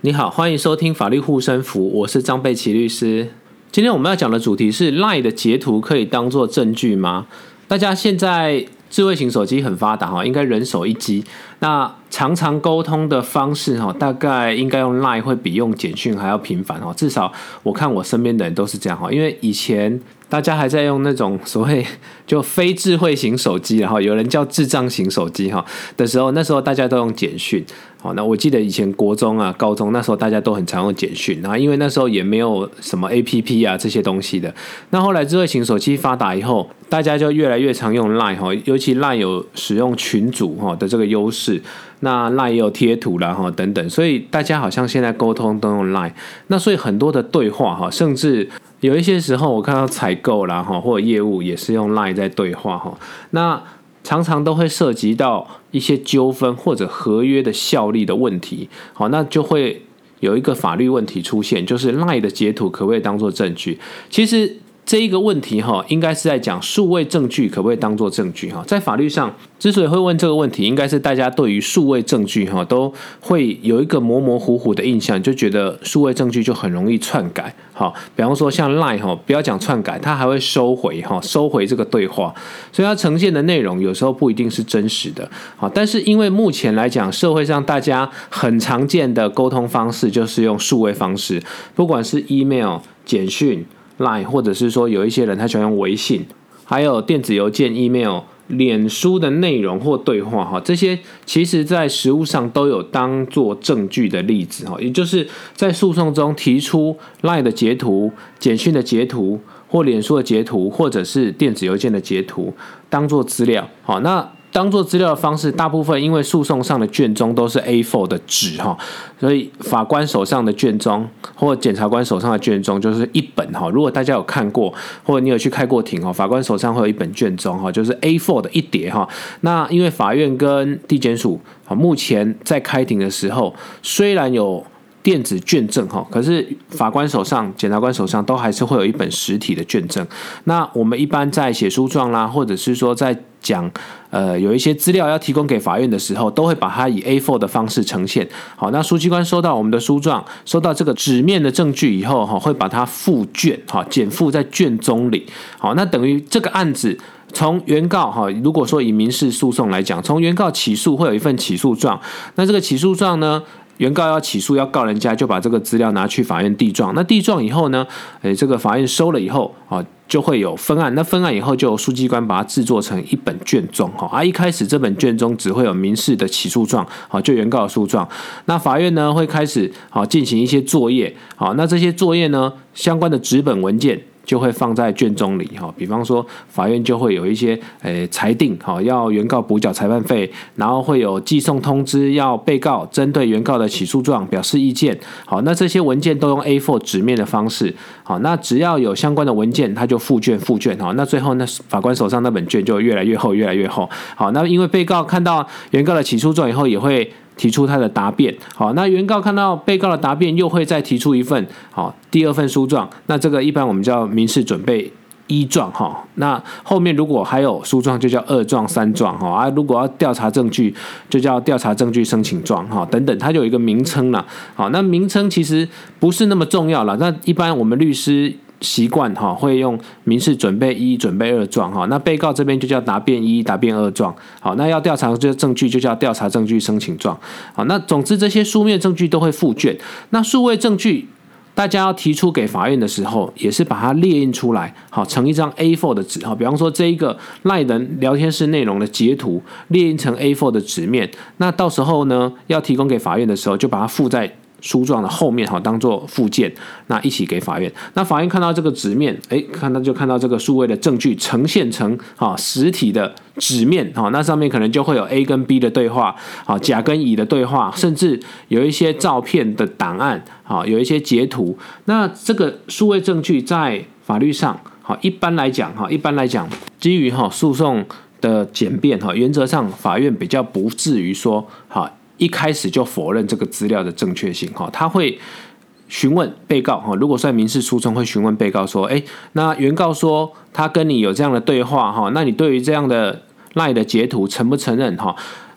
你好，欢迎收听法律护身符，我是张贝奇律师。今天我们要讲的主题是 LINE 的截图可以当作证据吗？大家现在智慧型手机很发达，应该人手一机，那常常沟通的方式大概应该用 LINE 会比用简讯还要频繁，至少我看我身边的人都是这样，因为以前大家还在用那种所谓就非智慧型手机，然后有人叫智障型手机的时候，那时候大家都用简讯。那我记得以前国中啊、高中那时候大家都很常用简讯，然后因为那时候也没有什么 APP 啊这些东西的。那后来智慧型手机发达以后，大家就越来越常用 LINE， 尤其 LINE 有使用群组的这个优势，那 LINE 也有贴图啦等等，所以大家好像现在沟通都用 LINE。那所以很多的对话甚至有一些时候我看到采购啦或者业务也是用 LINE 在对话那常常都会涉及到一些纠纷或者合约的效力的问题，那就会有一个法律问题出现，就是 LINE 的截图可不可以当作证据？其实这一个问题应该是在讲数位证据可不可以当作证据。在法律上之所以会问这个问题，应该是大家对于数位证据都会有一个模模糊糊的印象，就觉得数位证据就很容易篡改。比方说像 LINE 不要讲篡改，它还会收回这个对话，所以它呈现的内容有时候不一定是真实的。但是因为目前来讲，社会上大家很常见的沟通方式就是用数位方式，不管是 email、简讯、LINE， 或者是说有一些人他喜欢用微信，还有电子邮件、email、脸书的内容或对话，这些其实在实务上都有当作证据的例子，也就是在诉讼中提出 LINE 的截图、简讯的截图或脸书的截图，或者是电子邮件的截图当作资料。那当作资料的方式，大部分因为诉讼上的卷宗都是 A4 的纸，所以法官手上的卷宗或检察官手上的卷宗就是一本。如果大家有看过，或者你有去开过庭，法官手上会有一本卷宗，就是 A4 的一叠。那因为法院跟地检署目前在开庭的时候，虽然有电子卷证，可是法官手上、检察官手上都还是会有一本实体的卷证。那我们一般在写诉状啦，或者是说在讲有一些资料要提供给法院的时候，都会把它以 A4 的方式呈现。好，那书记官收到我们的诉状，收到这个纸面的证据以后，会把它附卷，简附在卷宗里。好，那等于这个案子从原告，如果说以民事诉讼来讲，从原告起诉会有一份起诉状，那这个起诉状呢，原告要起诉要告人家，就把这个资料拿去法院递状。那递状以后呢，这个法院收了以后就会有分案。那分案以后就由书记官把它制作成一本卷宗。一开始这本卷宗只会有民事的起诉状，就原告的诉状。那法院呢会开始进行一些作业。那这些作业呢，相关的纸本文件就会放在卷宗里，比方说法院就会有一些裁定，要原告补缴裁判费，然后会有寄送通知，要被告针对原告的起诉状表示意见。好，那这些文件都用 A4 纸面的方式。好，那只要有相关的文件，它就附卷。好，那最后那法官手上那本卷就越来越厚，越来越厚。好，那因为被告看到原告的起诉状以后，也会提出他的答辩。好，那原告看到被告的答辩，又会再提出一份第二份诉状。那这个一般我们叫民事准备一状。那后面如果还有诉状，就叫二状、三状。如果要调查证据，就叫调查证据申请状等等，它就有一个名称啦。好，那名称其实不是那么重要啦。那一般我们律师习惯会用民事准备一、准备二状。那被告这边就叫答辩一、答辩二状。好，那要调查证据就叫调查证据申请状。好，那总之这些书面证据都会附卷。那数位证据大家要提出给法院的时候，也是把它列印出来，成一张 A4 的纸。比方说这一个LINE人聊天室内容的截图，列印成 A4 的纸面。那到时候呢，要提供给法院的时候，就把它附在诉状的后面，当作附件，那一起给法院。那法院看到这个纸面，看到这个数位的证据呈现成实体的纸面，那上面可能就会有 A 跟 B 的对话，甲跟乙的对话，甚至有一些照片的档案，有一些截图。那这个数位证据在法律上，一般来讲，基于诉讼的简便，原则上法院比较不至于说一开始就否认这个资料的正确性。他会询问被告，如果在民事诉讼会询问被告说，那原告说他跟你有这样的对话，那你对于这样的 LINE 的截图承不承认？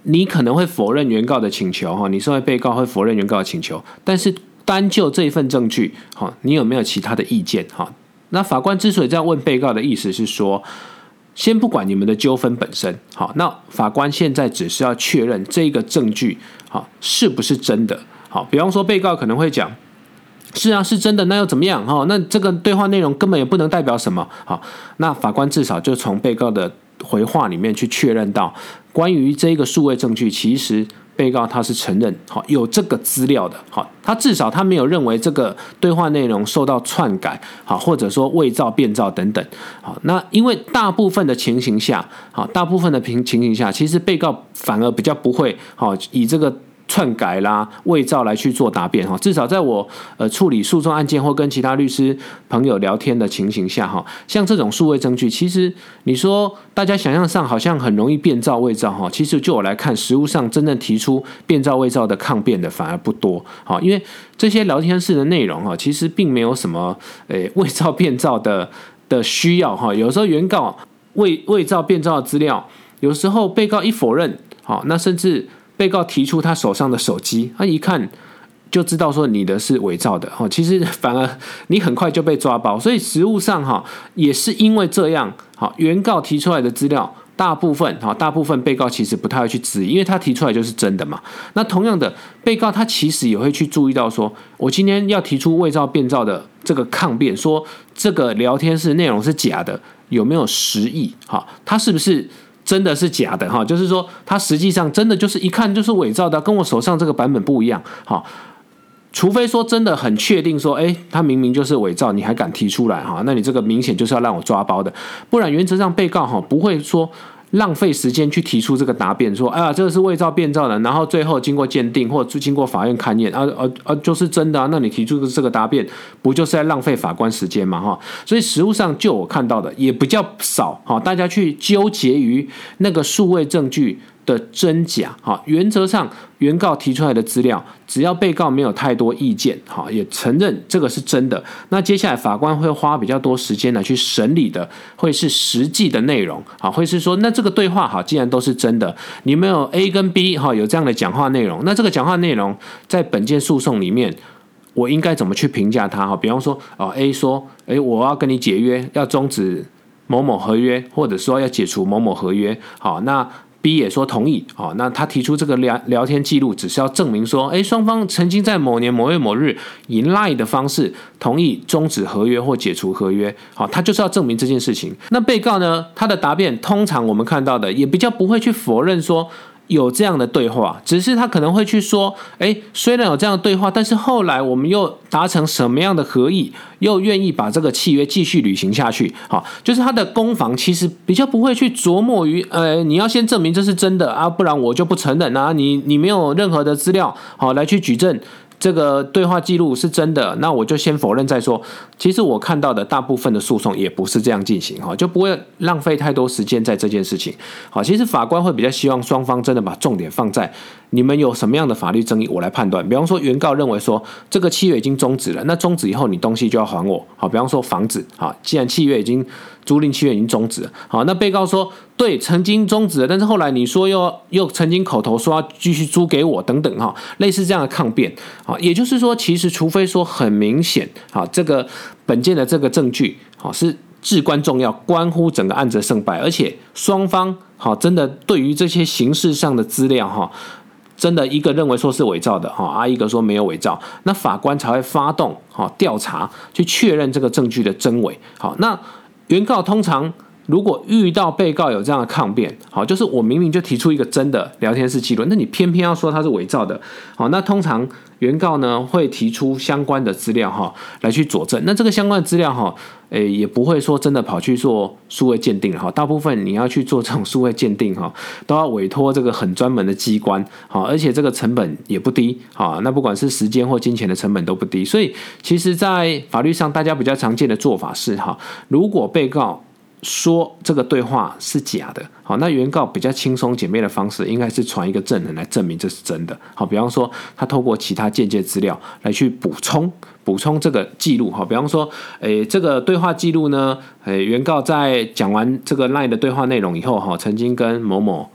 你可能会否认原告的请求，你身为被告会否认原告的请求，但是单就这一份证据，你有没有其他的意见？那法官之所以这样问被告的意思是说，先不管你们的纠纷本身，那法官现在只是要确认这个证据是不是真的。比方说被告可能会讲，是啊，是真的，那又怎么样？那这个对话内容根本也不能代表什么。那法官至少就从被告的回话里面去确认到，关于这个数位证据，其实被告他是承认有这个资料的。他至少他没有认为这个对话内容受到篡改，或者说伪造、变造等等。那因为大部分的情形下，其实被告反而比较不会以这个篡改啦、伪造来去做答辩。至少在我处理诉讼案件或跟其他律师朋友聊天的情形下，像这种数位证据，其实你说大家想象上好像很容易变造伪造，其实就我来看，实务上真正提出变造伪造的抗辩的反而不多。因为这些聊天室的内容其实并没有什么伪造变造的需要。有时候原告伪造变造的资料，有时候被告一否认，那甚至被告提出他手上的手机，他一看就知道说你的是伪造的，其实反而你很快就被抓包。所以实务上也是因为这样，原告提出来的资料大部分被告其实不太会去质疑，因为他提出来就是真的嘛。那同样的，被告他其实也会去注意到说，我今天要提出伪造变造的这个抗辩，说这个聊天室内容是假的，有没有实意？他是不是真的是假的？就是说他实际上真的就是一看就是伪造的，跟我手上这个版本不一样。除非说真的很确定说，他明明就是伪造，你还敢提出来，那你这个明显就是要让我抓包的。不然原则上被告不会说浪费时间去提出这个答辩，说这个是伪造变造的，然后最后经过鉴定或者经过法院勘验就是真的那你提出这个答辩不就是在浪费法官时间吗？所以实务上就我看到的也比较少，大家去纠结于那个数位证据的真假。原则上原告提出来的资料，只要被告没有太多意见，也承认这个是真的，那接下来法官会花比较多时间来去审理的会是实际的内容，会是说那这个对话既然都是真的，你们有 A 跟 B 有这样的讲话内容，那这个讲话内容在本件诉讼里面我应该怎么去评价它？比方说A 说我要跟你解约，要终止某某合约，或者说要解除某某合约，那B 也说同意，那他提出这个聊天记录，只是要证明说，双方曾经在某年某月某日以 LINE 的方式同意终止合约或解除合约，他就是要证明这件事情。那被告呢，他的答辩通常我们看到的也比较不会去否认说有这样的对话，只是他可能会去说，虽然有这样的对话，但是后来我们又达成什么样的合意，又愿意把这个契约继续履行下去。就是他的攻防其实比较不会去琢磨于，你要先证明这是真的不然我就不承认啊，你没有任何的资料来去举证这个对话记录是真的，那我就先否认再说。其实我看到的大部分的诉讼也不是这样进行，就不会浪费太多时间在这件事情。其实法官会比较希望双方真的把重点放在你们有什么样的法律争议，我来判断。比方说原告认为说这个契约已经终止了，那终止以后你东西就要还我。比方说房子，既然租赁契约已经终止了，那被告说对，曾经终止了，但是后来你说又曾经口头说要继续租给我等等，类似这样的抗辩。也就是说，其实除非说很明显，这个本件的这个证据是至关重要，关乎整个案子的胜败，而且双方真的对于这些形式上的资料真的一个认为说是伪造的一个说没有伪造，那法官才会发动调查去确认这个证据的真伪。那原告通常如果遇到被告有这样的抗辩，就是我明明就提出一个真的聊天室记录，那你偏偏要说它是伪造的，那通常原告呢会提出相关的资料来去佐证。那这个相关的资料也不会说真的跑去做数位鉴定，大部分你要去做这种数位鉴定都要委托这个很专门的机关，而且这个成本也不低，那不管是时间或金钱的成本都不低。所以其实在法律上大家比较常见的做法是，如果被告说这个对话是假的，那原告比较轻松简便的方式应该是传一个证人来证明这是真的。比方说他透过其他间接资料来去补充这个记录。比方说这个对话记录呢，原告在讲完这个 LINE 的对话内容以后曾经跟某某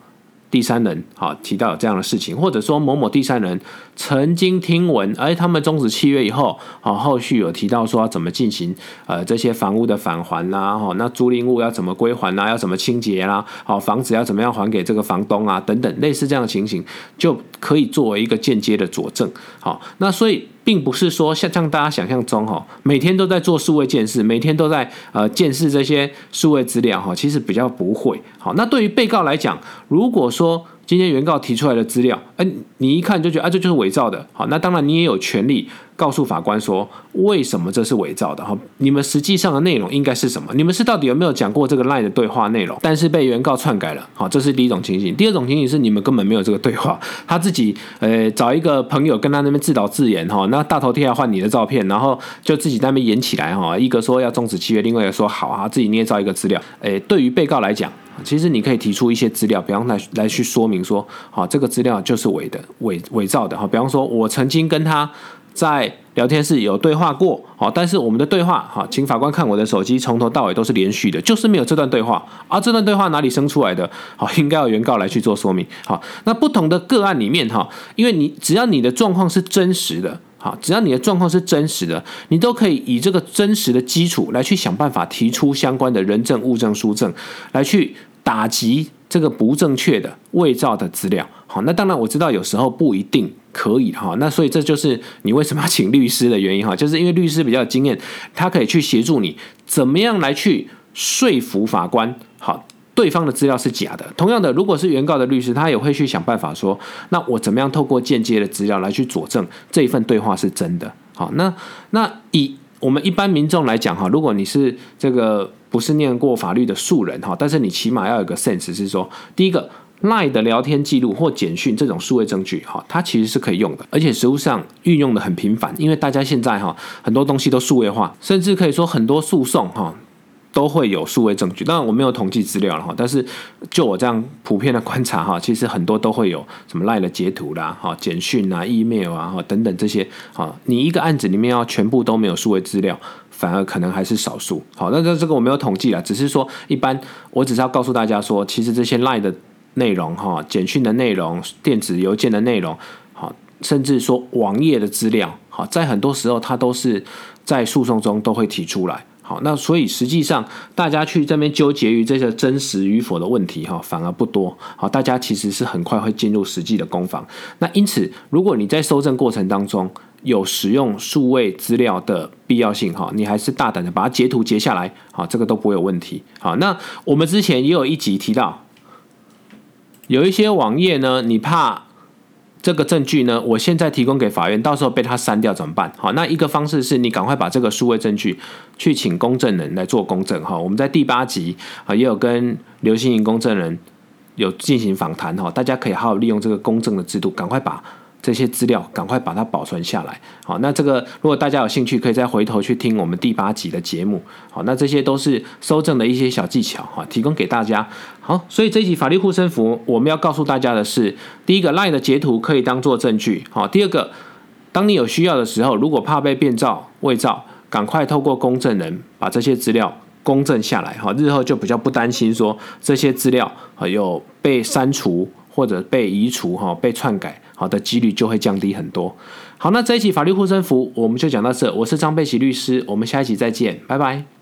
第三人提到有这样的事情，或者说某某第三人曾经听闻，他们终止契约以后，后续有提到说要怎么进行这些房屋的返还啦，那租赁物要怎么归还啦，要怎么清洁啦，房子要怎么样还给这个房东啊，等等类似这样的情形，就可以作为一个间接的佐证。那所以并不是说像大家想象中每天都在做数位鉴识，每天都在鉴识这些数位资料，其实比较不会。那对于被告来讲，如果说今天原告提出来的资料，你一看就觉得这就是伪造的，那当然你也有权利告诉法官说为什么这是伪造的，你们实际上的内容应该是什么，你们是到底有没有讲过这个 LINE 的对话内容，但是被原告篡改了，这是第一种情形。第二种情形是你们根本没有这个对话，他自己找一个朋友跟他那边自导自演，那大头贴要换你的照片，然后就自己在那边演起来，一个说要终止契约，另外一个说好啊，自己捏造一个资料。对于被告来讲，其实你可以提出一些资料，比方来去说明说，这个资料就是伪造的。比方说，我曾经跟他在聊天室有对话过，但是我们的对话，请法官看我的手机，从头到尾都是连续的，就是没有这段对话。这段对话哪里生出来的？应该要原告来去做说明。那不同的个案里面，因为只要你的状况是真实的。只要你的状况是真实的，你都可以以这个真实的基础来去想办法提出相关的人证、物证、书证，来去打击这个不正确的伪造的资料。那当然我知道有时候不一定可以，那所以这就是你为什么要请律师的原因，就是因为律师比较有经验，他可以去协助你怎么样来去说服法官，对方的资料是假的。同样的，如果是原告的律师，他也会去想办法说，那我怎么样透过间接的资料来去佐证这一份对话是真的。那以我们一般民众来讲，如果你是这个不是念过法律的素人，但是你起码要有个 sense 是说，第一个 LINE 的聊天记录或简讯这种数位证据，它其实是可以用的，而且实务上运用的很频繁，因为大家现在很多东西都数位化，甚至可以说很多诉讼都会有数位证据。当然我没有统计资料了，但是就我这样普遍的观察，其实很多都会有什么 LINE 的截图啦、简讯啊、email 啊等等这些。你一个案子里面要全部都没有数位资料，反而可能还是少数。那这个我没有统计啦，只是说一般我只是要告诉大家说，其实这些 LINE 的内容、简讯的内容、电子邮件的内容，甚至说网页的资料，在很多时候它都是在诉讼中都会提出来。那所以实际上大家去这边纠结于这些真实与否的问题，反而不多。大家其实是很快会进入实际的攻防。那因此如果你在搜证过程当中有使用数位资料的必要性，你还是大胆的把它截图截下来，这个都不会有问题。那我们之前也有一集提到，有一些网页呢，你怕这个证据呢，我现在提供给法院，到时候被他删掉怎么办？那一个方式是你赶快把这个数位证据去请公证人来做公证。我们在第8集也有跟刘欣莹公证人有进行访谈，大家可以好好利用这个公证的制度，赶快把这些资料赶快把它保存下来。那这个如果大家有兴趣，可以再回头去听我们第8集的节目。那这些都是搜证的一些小技巧，提供给大家。好，所以这一集法律护身符我们要告诉大家的是，第一个 LINE 的截图可以当作证据。第二个，当你有需要的时候，如果怕被变造、伪造，赶快透过公证人把这些资料公证下来，日后就比较不担心说这些资料有被删除或者被移除、被篡改的几率就会降低很多。好，那这一期法律护身符我们就讲到这，我是张贝琪律师，我们下一期再见，拜拜。